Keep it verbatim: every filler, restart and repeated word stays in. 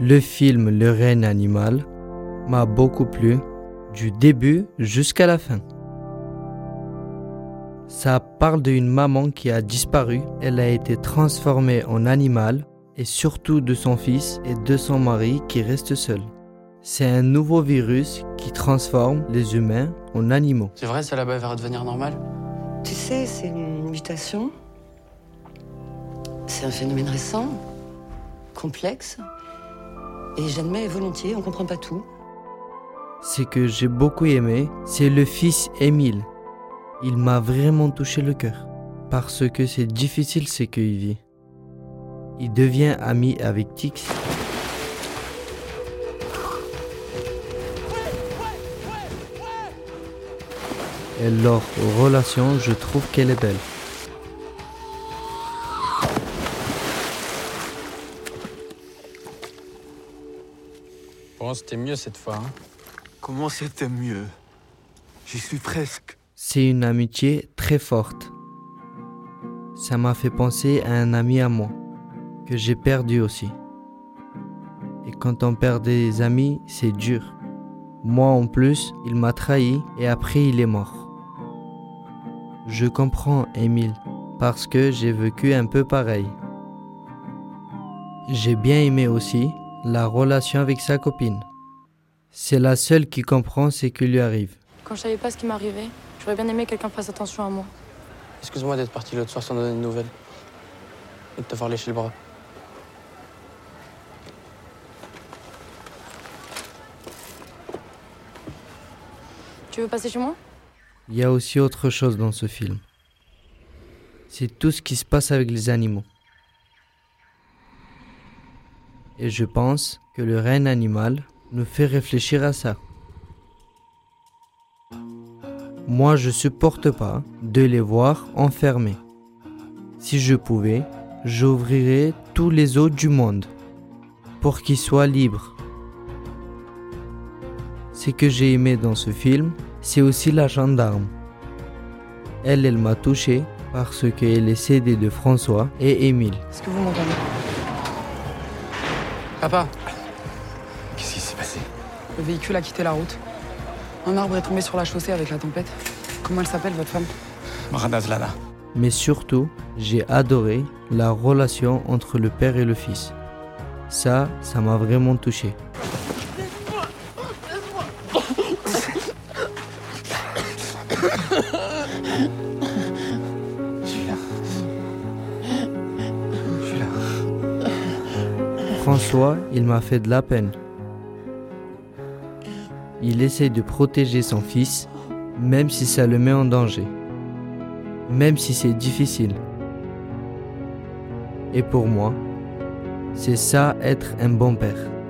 Le film Le règne animal m'a beaucoup plu, du début jusqu'à la fin. Ça parle d'une maman qui a disparu, elle a été transformée en animal, et surtout de son fils et de son mari qui restent seuls. C'est un nouveau virus qui transforme les humains en animaux. C'est vrai, ça là-bas va redevenir normal? Tu sais, c'est une mutation. C'est un phénomène récent, complexe. Et j'admets volontiers, on comprend pas tout. Ce que j'ai beaucoup aimé, c'est le fils Émile. Il m'a vraiment touché le cœur. Parce que c'est difficile ce qu'il vit. Il devient ami avec Tix. Et leur relation, je trouve qu'elle est belle. Bon, c'était mieux cette fois. Hein. Comment c'était mieux? J'y suis presque. C'est une amitié très forte. Ça m'a fait penser à un ami à moi, que j'ai perdu aussi. Et quand on perd des amis, c'est dur. Moi en plus, il m'a trahi et après il est mort. Je comprends Émile, parce que j'ai vécu un peu pareil. J'ai bien aimé aussi la relation avec sa copine. C'est la seule qui comprend ce qui lui arrive. Quand je savais pas ce qui m'arrivait, j'aurais bien aimé que quelqu'un fasse attention à moi. Excuse-moi d'être parti l'autre soir sans donner de nouvelles. Et de t'avoir léché le bras. Tu veux passer chez moi? Il y a aussi autre chose dans ce film. C'est tout ce qui se passe avec les animaux. Et je pense que le règne animal nous fait réfléchir à ça. Moi, je supporte pas de les voir enfermés. Si je pouvais, j'ouvrirais tous les eaux du monde pour qu'ils soient libres. Ce que j'ai aimé dans ce film, c'est aussi la gendarme. Elle, elle m'a touché parce qu'elle est cédée de François et Émile. Est-ce que vous m'entendez? Papa, Qu'est-ce qui s'est passé? Le véhicule a quitté la route. Un arbre est tombé sur la chaussée avec la tempête. Comment elle s'appelle, votre femme? Maranazlana. Mais surtout, j'ai adoré la relation entre le père et le fils. Ça, ça m'a vraiment touché. Je suis là. Je suis là. François, il m'a fait de la peine. Il essaie de protéger son fils, même si ça le met en danger. Même si c'est difficile. Et pour moi, c'est ça être un bon père.